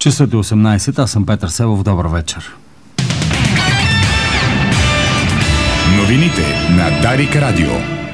Часът е 18, аз съм Петър Севов, добър вечер. Новините на Дарик Радио.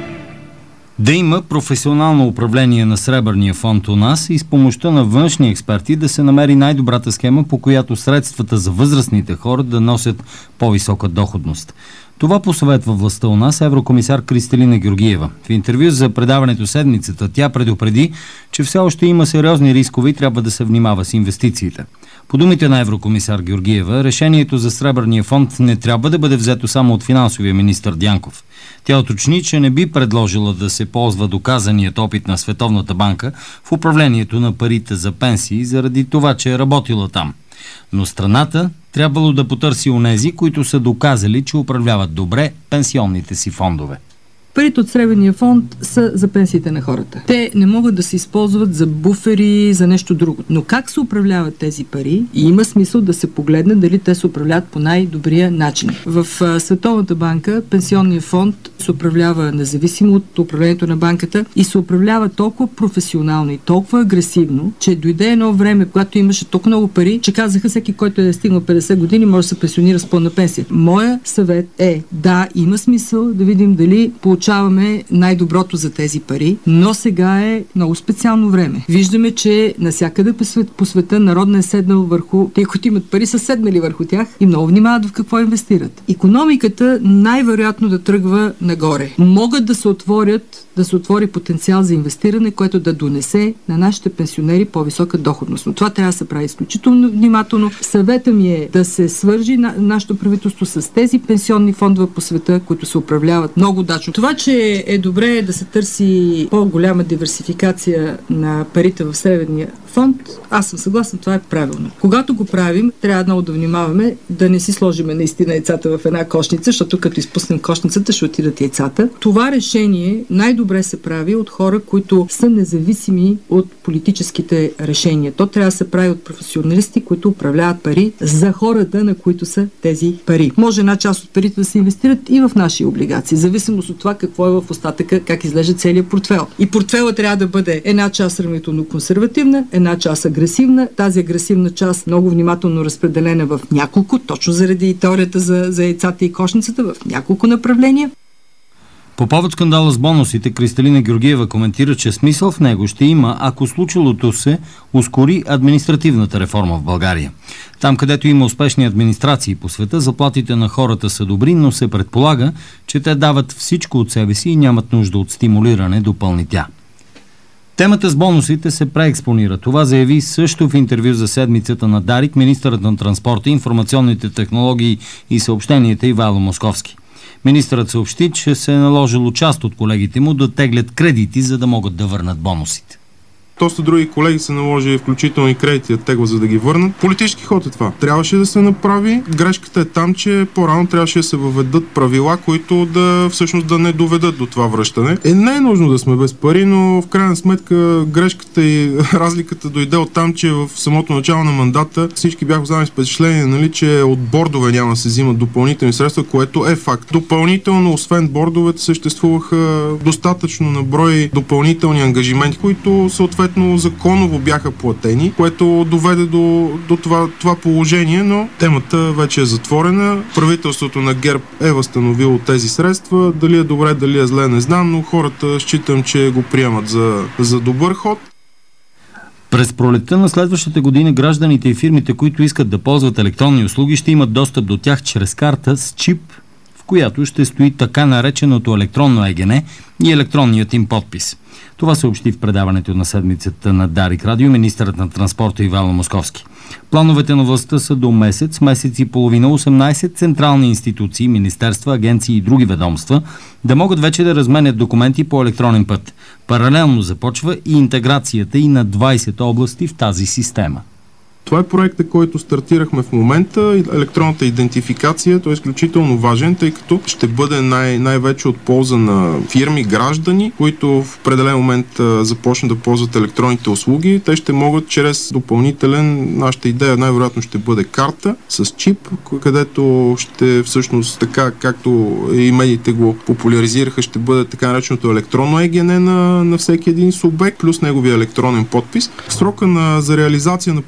Да има професионално управление на Сребърния фонд у нас и с помощта на външни експерти да се намери най-добрата схема, по която средствата за възрастните хора да носят по-висока доходност. Това посъветва властта у нас еврокомисар Кристалина Георгиева. В интервю за предаването Седмицата тя предупреди, че все още има сериозни рискове и трябва да се внимава с инвестициите. По думите на еврокомисар Георгиева, решението за Сребърния фонд не трябва да бъде взето само от финансовия министър Дянков. Тя уточни, че не би предложила да се ползва доказаният опит на Световната банка в управлението на парите за пенсии заради това, че е работила там. Но страната трябвало да потърси онези, които са доказали, че управляват добре пенсионните си фондове. Парите от Сребърния фонд са за пенсиите на хората. Те не могат да се използват за буфери, за нещо друго. Но как се управляват тези пари? И има смисъл да се погледне дали те се управляват по най-добрия начин. В Световната банка пенсионния фонд се управлява независимо от управлението на банката и се управлява толкова професионално и толкова агресивно, че дойде едно време, когато имаше толкова много пари, че казаха всеки, който е стигнал 50 години, може да се пенсионира с пълна пенсия. Моя съвет е, да, има смисъл да видим дали получаваме най-доброто за тези пари, но сега е много специално време. Виждаме, че навсякъде по света народ не е седнал върху, те, които имат пари, са седнали върху тях и много внимават в какво инвестират. Икономиката най-вероятно да тръгва нагоре. Могат да се отвори потенциал за инвестиране, което да донесе на нашите пенсионери по-висока доходност. Но това трябва да се прави изключително внимателно. Съвета ми е да се свържи нашето правителство с тези пенсионни фондове по света, които се управляват много удачно. Това, че е добре да се търси по-голяма диверсификация на парите в Сребърния фонд, аз съм съгласна, това е правилно. Когато го правим, трябва много да внимаваме да не си сложиме наистина яйцата в една кошница, защото като изпуснем кошницата, ще отидат яйцата. Това решение най-добре се прави от хора, които са независими от политическите решения. То трябва да се прави от професионалисти, които управляват пари за хората, на които са тези пари. Може една част от парите да се инвестират и в наши облигации, в зависимост от това какво е в остатъка, как изглежда целият портфел. И портфела трябва да бъде една част сравнително консервативна, една част агресивна. Тази агресивна част много внимателно разпределена в няколко, точно заради теорията за яйцата и кошницата, в няколко направления. По повод скандала с бонусите, Кристалина Георгиева коментира, че смисъл в него ще има, ако случилото се ускори административната реформа в България. Там, където има успешни администрации по света, заплатите на хората са добри, но се предполага, че те дават всичко от себе си и нямат нужда от стимулиране, допълни тя. Темата с бонусите се преекспонира. Това заяви също в интервю за Седмицата на Дарик министърът на транспорта, информационните технологии и съобщенията Ивайло Московски. Министърът съобщи, че се е наложило част от колегите му да теглят кредити, за да могат да върнат бонусите. Доста други колеги са наложили включително и кредити от тегла, за да ги върнат. Политически ход е това. Трябваше да се направи. Грешката е там, че по-рано трябваше да се въведат правила, които да всъщност да не доведат до това връщане. Не е нужно да сме без пари, но в крайна сметка грешката и разликата дойде от там, че в самото начало на мандата всички бяха останали с впечатление, нали, че от бордове няма да се взимат допълнителни средства, което е факт. Допълнително, освен бордовете, съществуваха достатъчно на брой допълнителни ангажименти, които съответно законово бяха платени, което доведе до това положение, но темата вече е затворена. Правителството на ГЕРБ е възстановило тези средства. Дали е добре, дали е зле, не знам, но хората считам, че го приемат за добър ход. През пролетта на следващата година гражданите и фирмите, които искат да ползват електронни услуги, ще имат достъп до тях чрез карта с чип, в която ще стои така нареченото електронно ЕГН и електронният им подпис. Това съобщи в предаването на Седмицата на Дарик Радио министърът на транспорта Ивайло Московски. Плановете на властта са до месец и половина 18 централни институции, министерства, агенции и други ведомства да могат вече да разменят документи по електронен път. Паралелно започва и интеграцията и на 20 области в тази система. Това е проектът, който стартирахме в момента. Електронната идентификация, той е изключително важен, тъй като ще бъде най-вече от полза на фирми, граждани, които в определен момент започнат да ползват електронните услуги. Те ще могат чрез допълнителен, нашата идея най-вероятно ще бъде карта с чип, където ще всъщност така, както и медиите го популяризираха, ще бъде така нареченото електронно ЕГН на всеки един субект, плюс неговия електронен подпис. Срока за реализация на проекта за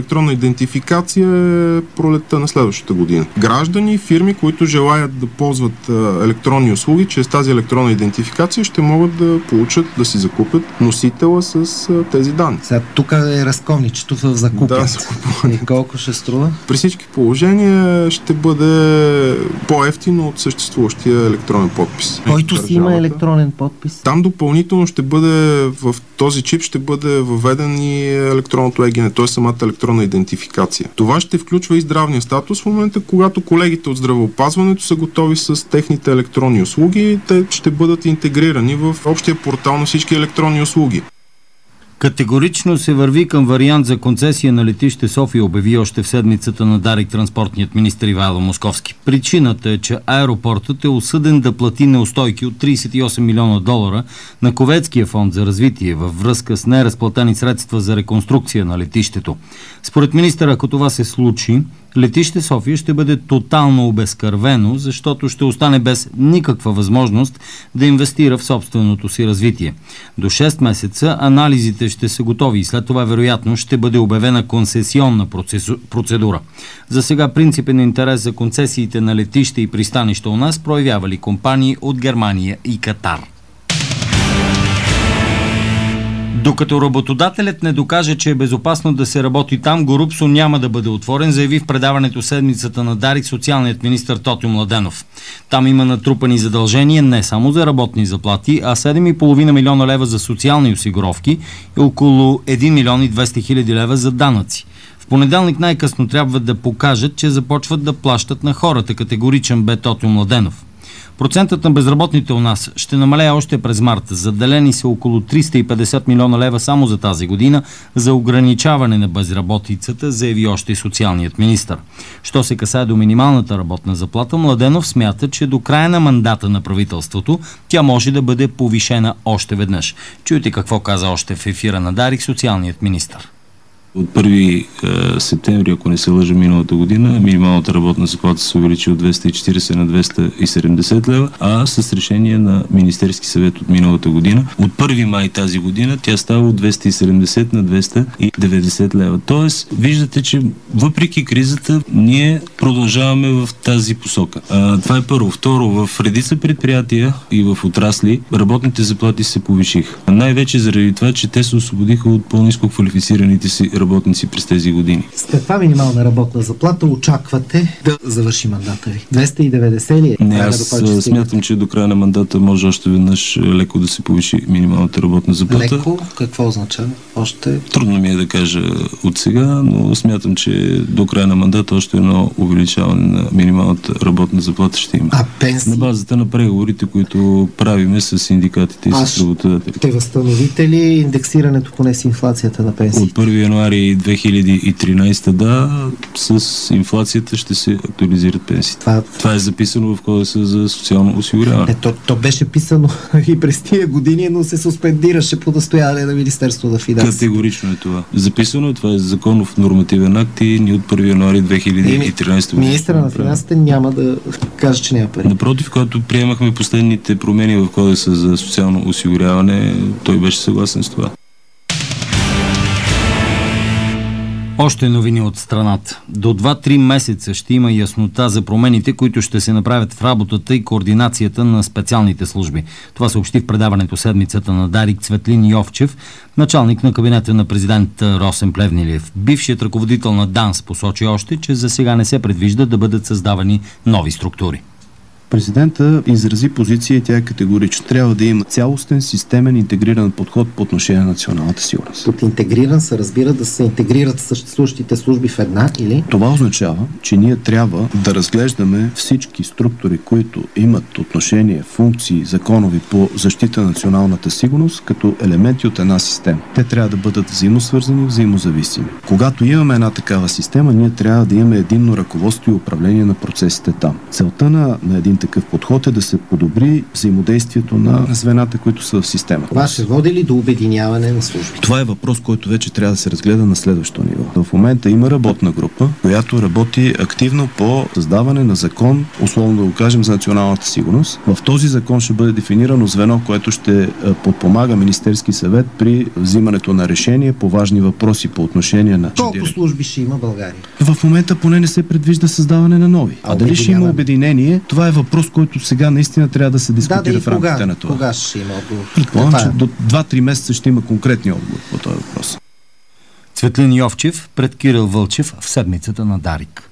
електронна идентификация е пролетта на следващата година. Граждани, фирми, които желаят да ползват електронни услуги, чрез тази електронна идентификация ще могат да получат, да си закупят носителя с тези данни. Сега тук е разковничето в закупването. Да, закупване. И колко ще струва? При всички положения ще бъде по-евтино от съществуващия електронен подпис. Който си има електронен подпис? Там допълнително ще бъде, в този чип ще бъде въведен и електронното ЕГН, т.е. самата електронна идентификация. Това ще включва и здравния статус в момента, когато колегите от здравеопазването са готови с техните електронни услуги, те ще бъдат интегрирани в общия портал на всички електронни услуги. Категорично се върви към вариант за концесия на летище София, обяви още в седмицата на Дарик транспортният министър Ивайло Московски. Причината е, че аеропортът е осъден да плати неустойки от $38 милиона на Кувейтския фонд за развитие във връзка с неразплатени средства за реконструкция на летището. Според министъра, ако това се случи, летище София ще бъде тотално обезкървено, защото ще остане без никаква възможност да инвестира в собственото си развитие. До 6 месеца анализите ще са готови и след това вероятно ще бъде обявена концесионна процедура. За сега принципен интерес за концесиите на летища и пристанища у нас проявявали компании от Германия и Катар. Докато работодателят не докаже, че е безопасно да се работи там, Горубсо няма да бъде отворен, заяви в предаването седмицата на Дарик социалният министър Тотю Младенов. Там има натрупани задължения не само за работни заплати, а 7,5 милиона лева за социални осигуровки и около 1 милион и 200 хиляди лева за данъци. В понеделник най-късно трябва да покажат, че започват да плащат на хората, категоричен бе Тотю Младенов. Процентът на безработните у нас ще намалее още през март. Заделени са около 350 милиона лева само за тази година за ограничаване на безработицата, заяви още социалният министър. Що се касае до минималната работна заплата, Младенов смята, че до края на мандата на правителството тя може да бъде повишена още веднъж. Чуйте какво каза още в ефира на Дарик социалният министър. От 1 септември, ако не се лъжа, миналата година, минималната работна заплата се увеличи от 240 на 270 лева, а с решение на Министерски съвет от миналата година, от 1 май тази година, тя става от 270 на 290 лева. Тоест, виждате, че въпреки кризата, ние продължаваме в тази посока. Това е първо. Второ, в редица предприятия и в отрасли работните заплати се повишиха. Най-вече заради това, че те се освободиха от по-ниско квалифицираните си работници през тези години. С каква минимална работна заплата очаквате да завърши мандата ви? 290 ли е? Не, аз смятам, че до края на мандата може още веднъж леко да се повиши минималната работна заплата. Леко? Какво означава? Още? Трудно ми е да кажа от сега, но смятам, че до края на мандата още едно увеличаване на минималната работна заплата ще има. А пенсии? На базата на преговорите, които правиме с синдикатите и с работодателите. Ще възстановите ли индексирането поне с инфлацията на пенсиите? От 1 януари 2013, да, с инфлацията ще се актуализират пенсиите. Това е записано в Кодекса за социално осигуряване. То беше писано и през тия години, но се суспендираше по настояване на Министерството на финансите. Категорично е това. Записано е, това е законов нормативен акт и ни от 1 януари 2013 година. Министъра на финансите няма да каже, че няма пари. Напротив, когато приемахме последните промени в Кодекса за социално осигуряване, той беше съгласен с това. Още новини от страната. До 2-3 месеца ще има яснота за промените, които ще се направят в работата и координацията на специалните служби. Това съобщи в предаването седмицата на Дарик Цветлин Йовчев, началник на кабинета на президента Росен Плевнелиев. Бившият ръководител на ДАНС посочи още, че за сега не се предвижда да бъдат създавани нови структури. Президента изрази позиция и тя е категорична. Трябва да има цялостен, системен, интегриран подход по отношение на националната сигурност. От интегриран се разбира да се интегрират съществуващите служби в една или? Това означава, че ние трябва да разглеждаме всички структури, които имат отношение, функции, законови по защита на националната сигурност, като елементи от една система. Те трябва да бъдат взаимосвързани, взаимозависими. Когато имаме една такава система, ние трябва да имаме единно ръководство и управление на процесите там. Целта на един такъв подход е да се подобри взаимодействието на звената, които са в системата. Това ще води ли до обединяване на служби? Това е въпрос, който вече трябва да се разгледа на следващо ниво. В момента има работна група, която работи активно по създаване на закон, условно да го кажем, за националната сигурност. В този закон ще бъде дефинирано звено, което ще подпомага Министерски съвет при взимането на решение по важни въпроси по отношение на... Колко служби ще има България? В момента поне не се предвижда създаване на нови. А дали ще има обединение, това е въпрос, който сега наистина трябва да се дискутира в рамките на това. Кога ще има отговор? Предполагам, че до 2-3 месеца ще има конкретни отговор по този въпрос. Цветлин Йовчев пред Кирил Вълчев в седмицата на Дарик.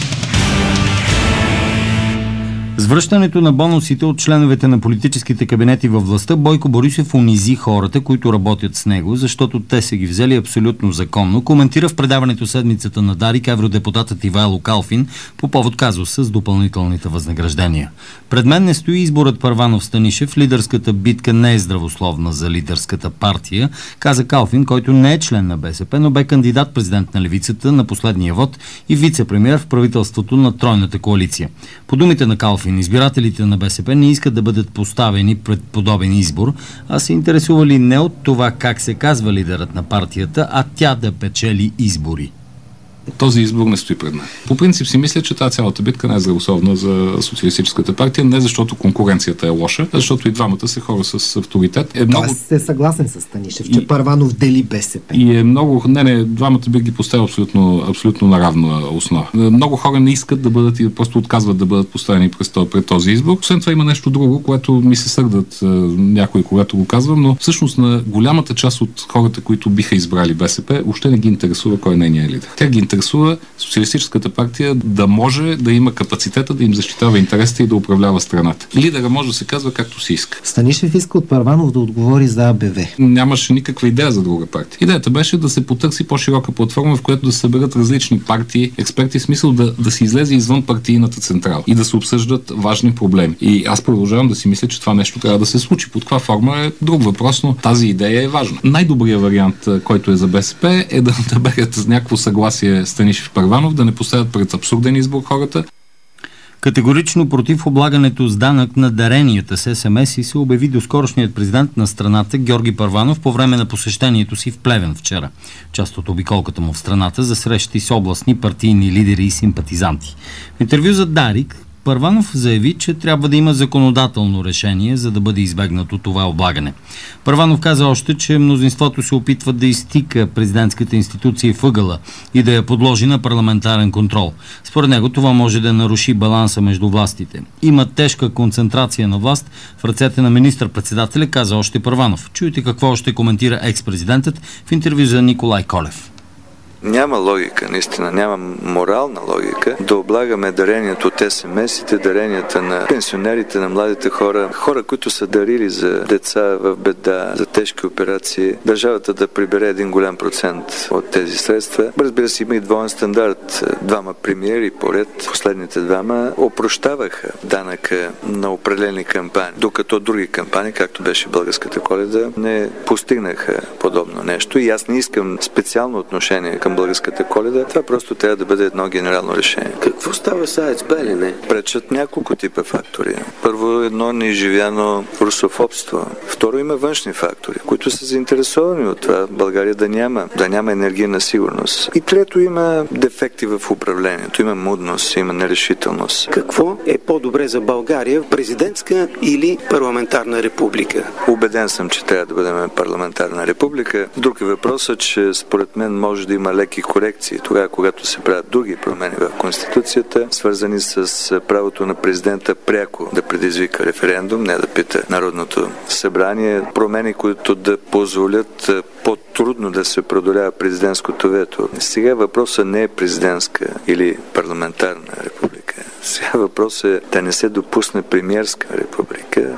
С връщането на бонусите от членовете на политическите кабинети във властта, Бойко Борисов унизи хората, които работят с него, защото те са ги взели абсолютно законно, коментира в предаването седмицата на Дарик евродепутатът Ивайло Калфин по повод казуса с допълнителните възнаграждения. Пред мен не стои изборът Първанов-Станишев, лидерската битка не е здравословна за лидерската партия, каза Калфин, който не е член на БСП, но бе кандидат-президент на левицата на последния вод и вице-премиер в правителството на тройната коалиция. По думите на Калфин, избирателите на БСП не искат да бъдат поставени пред подобен избор, а се интересували не от това как се казва лидерът на партията, а тя да печели избори. Този избор не стои пред мен. По принцип си мисля, че тази цялата битка не е здравословна за социалистическата партия, не защото конкуренцията е лоша, а защото и двамата са хора с авторитет. Аз се съгласен с Станишев, че Първанов дели БСП. И е много... Не, двамата би ги поставил абсолютно на равна основа. Много хора не искат да бъдат и просто отказват да бъдат поставени пред този избор. Освен това има нещо друго, което ми се сърдат някои, когато го казвам, но всъщност на голямата част от хората, които биха избрали БСП, въобще не ги интересува кой е нейният лидер. Тя ги интересува социалистическата партия да може да има капацитета да им защитава интересите и да управлява страната. Лидера може да се казва както си иска. Станишев иска от Първанов да отговори за АБВ. Нямаше никаква идея за друга партия. Идеята беше да се потърси по-широка платформа, в която да се съберат различни партии, експерти, в смисъл да се излезе извън партийната централа и да се обсъждат важни проблеми. И аз продължавам да си мисля, че това нещо трябва да се случи. Под каква форма е друг въпрос, но тази идея е важна. Най-добрият вариант, който е за БСП, е да наберат с някакво съгласие Станишев Първанов, да не поставят пред абсурден избор хората. Категорично против облагането с данък на даренията с СМС и се обяви доскорошният президент на страната Георги Първанов по време на посещението си в Плевен вчера. Част от обиколката му в страната за срещи с областни партийни лидери и симпатизанти. В интервю за Дарик Първанов заяви, че трябва да има законодателно решение, за да бъде избегнато това облагане. Първанов каза още, че мнозинството се опитва да изтика президентската институция в ъгъла и да я подложи на парламентарен контрол. Според него това може да наруши баланса между властите. Има тежка концентрация на власт в ръцете на министър-председателя, каза още Първанов. Чуйте какво още коментира екс-президентът в интервю за Николай Колев. Няма логика, наистина, няма морална логика да облагаме дарението от СМС-ите, даренията на пенсионерите, на младите хора, които са дарили за деца в беда, за тежки операции, държавата да прибере един голям процент от тези средства. Разбира се, има и двоен стандарт. Двама премиери поред, последните двама, опрощаваха данъка на определени кампании, докато други кампании, както беше Българската Коледа, не постигнаха подобно нещо. И аз не искам специално отношение към Българската Коледа. Това просто трябва да бъде едно генерално решение. Какво става с АЕЦ Белене? Пречат няколко типа фактори. Първо, едно неизживяно русофобство. Второ, има външни фактори, които са заинтересовани от това България да няма енергийна сигурност. И трето, има дефекти в управлението, има мудност, има нерешителност. Какво е по-добре за България, президентска или парламентарна република? Убеден съм, че трябва да бъдем парламентарна република. Друг е въпросът, че според мен може да има леки корекции тогава, когато се правят други промени в Конституцията, свързани с правото на президента пряко да предизвика референдум, не да пита Народното събрание, промени, които да позволят по-трудно да се преодолява президентското вето. Сега въпросът не е президентска или парламентарна република. Сега въпросът е да не се допусне премиерска република.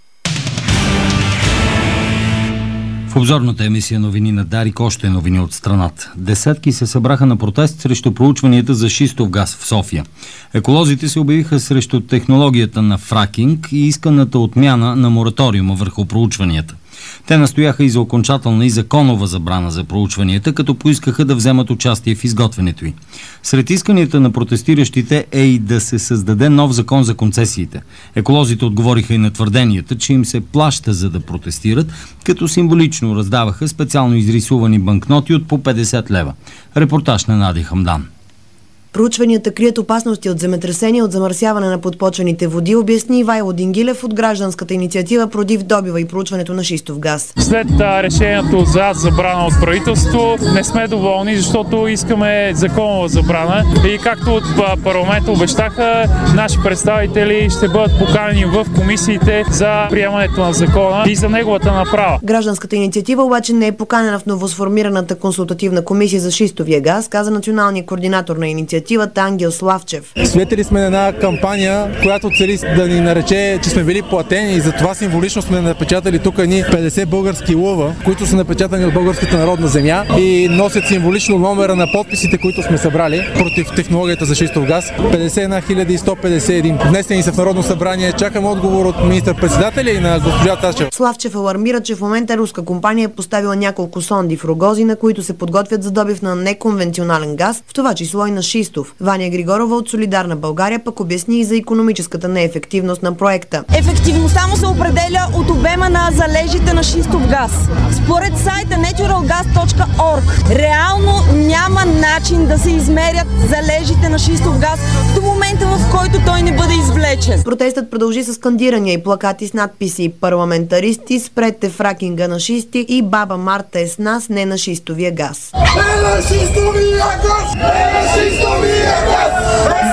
В обзорната емисия новини на Дарик още новини от страната. Десетки се събраха на протест срещу проучванията за шистов газ в София. Еколозите се обявиха срещу технологията на фракинг и исканата отмяна на мораториума върху проучванията. Те настояха и за окончателна и законова забрана за проучванията, като поискаха да вземат участие в изготвянето й. Сред исканията на протестиращите е и да се създаде нов закон за концесиите. Еколозите отговориха и на твърденията, че им се плаща за да протестират, като символично раздаваха специално изрисувани банкноти от по 50 лева. Репортаж на Нади Хамдан. Проучванията крият опасности от земетресения, от замърсяване на подпочвените води, обясни Ивайло Дингилев от гражданската инициатива против добива и проучването на шистов газ. След решението за забрана от правителство не сме доволни, защото искаме законова забрана и както от парламента обещаха, наши представители ще бъдат поканени в комисиите за приемането на закона и за неговата направа. Гражданската инициатива обаче не е поканена в новосформираната консултативна комисия за шистовия газ, каза националният координатор на инициативата Ангел Славчев. Свидетели сме на една кампания, която цели да ни нарече, че сме били платени и затова символично сме напечатали тук едни 50 български лъва, които са напечатани от Българската народна земя и носят символично номера на подписите, които сме събрали против технологията за шистов газ. 51 151. Внесени са в Народно събрание. Чакам отговор от министър-председателя и на госпожа Ташева. Славчев алармира, че в момента руска компания е поставила няколко сонди в Рогози, на които се подготвят за добив на неконвенционален газ, в това число и на шистов. Ваня Григорова от Солидарна България пък обясни и за икономическата неефективност на проекта. Ефективността му се определя от обема на залежите на шистов газ. Според сайта naturalgas.org реално няма начин да се измерят залежите на шистов газ до момента, в който той не бъде извлечен. Протестът продължи с скандирания и плакати с надписи "Парламентаристи, спрете фракинга на шисти" и "Баба Марта е с нас, не на шистовия газ". Не на шистовия газ! Не на шистовия газ!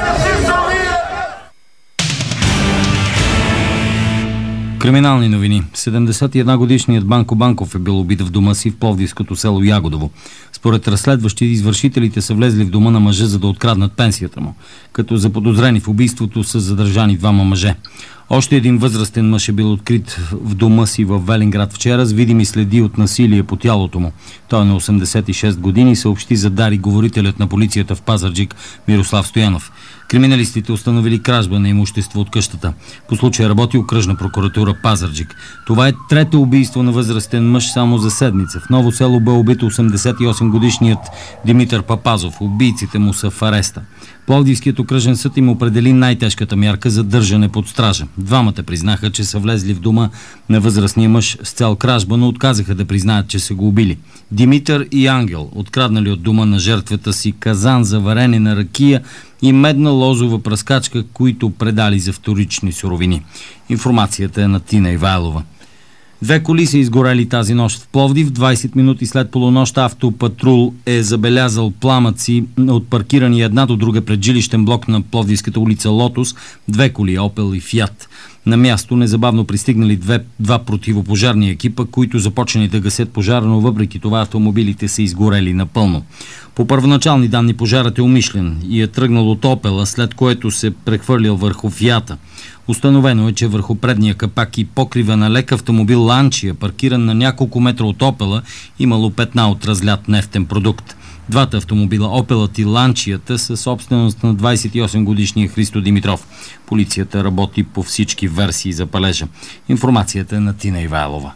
Криминални новини. 71-годишният Банко Банков е бил убит в дома си в пловдивското село Ягодово. Според разследващи, извършителите са влезли в дома на мъжа, за да откраднат пенсията му. Като заподозрени в убийството са задържани двама мъже. Още един възрастен мъж е бил открит в дома си в Велинград вчера с видими следи от насилие по тялото му. Той е на 86 години, съобщи за Дари говорителят на полицията в Пазарджик Мирослав Стоянов. Криминалистите установили кражба на имущество от къщата. По случая работи окръжна прокуратура Пазарджик. Това е трето убийство на възрастен мъж само за седмица. В Ново село бе убит 88-годишният Димитър Папазов. Убийците му са в ареста. Пловдивският окръжен съд им определи най-тежката мярка за държане под стража. Двамата признаха, че са влезли в дома на възрастния мъж с цел кражба, но отказаха да признаят, че са го убили. Димитър и Ангел откраднали от дома на жертвата си казан за варене на ракия и медна лозова пръскачка, които предали за вторични суровини. Информацията е на Тина Ивайлова. 2 коли са изгорели тази нощ в Пловдив. 20 минути след полунощ автопатрул е забелязал пламъци от паркирани една до друга пред жилищен блок на Пловдивската улица Лотос. 2 коли, Опел и Фиат. На място незабавно пристигнали два противопожарни екипа, които започнали да гасят пожара, но въпреки това автомобилите са изгорели напълно. По първоначални данни пожарът е умишлен и е тръгнал от Опела, след което се прехвърлил върху Фиата. Установено е, че върху предния капак и покрива на лек автомобил Ланчия, паркиран на няколко метра от Опела, имало петна от разлят нефтен продукт. Двата автомобила, Опелът и Ланчията, са собственост на 28-годишния Христо Димитров. Полицията работи по всички версии за палежа. Информацията е на Тина Ивайлова.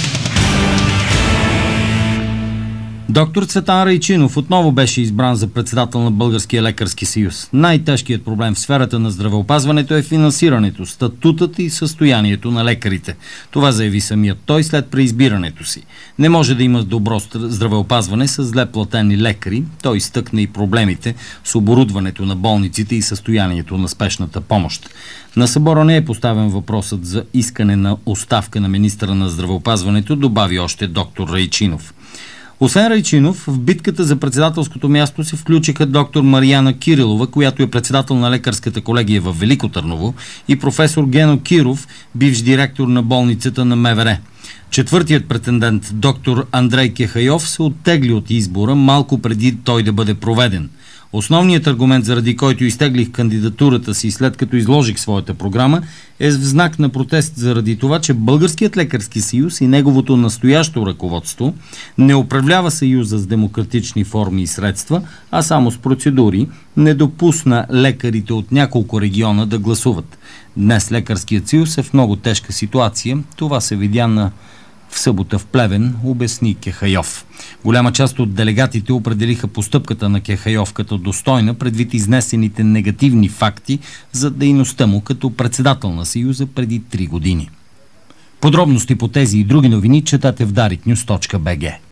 Доктор Цветан Райчинов отново беше избран за председател на Българския лекарски съюз. Най-тежкият проблем в сферата на здравеопазването е финансирането, статутът и състоянието на лекарите. Това заяви самият той след преизбирането си. Не може да има добро здравеопазване с зле платени лекари. Той изтъкна и проблемите с оборудването на болниците и състоянието на спешната помощ. На събора не е поставен въпросът за искане на оставка на министъра на здравеопазването, добави още доктор Райчинов. Освен Райчинов, в битката за председателското място се включиха доктор Марияна Кирилова, която е председател на лекарската колегия в Велико Търново, и професор Гено Киров, бивш директор на болницата на МВР. Четвъртият претендент, доктор Андрей Кехайов, се оттегли от избора малко преди той да бъде проведен. Основният аргумент, заради който изтеглих кандидатурата си след като изложих своята програма, е в знак на протест заради това, че Българският лекарски съюз и неговото настоящо ръководство не управлява съюза с демократични форми и средства, а само с процедури, не допусна лекарите от няколко региона да гласуват. Днес Лекарският съюз е в много тежка ситуация. Това се видя на в събота в Плевен, обясни Кехайов. Голяма част от делегатите определиха постъпката на Кехайов като достойна предвид изнесените негативни факти за дейността му като председател на Съюза преди 3 години. Подробности по тези и други новини четате в dariknews.bg.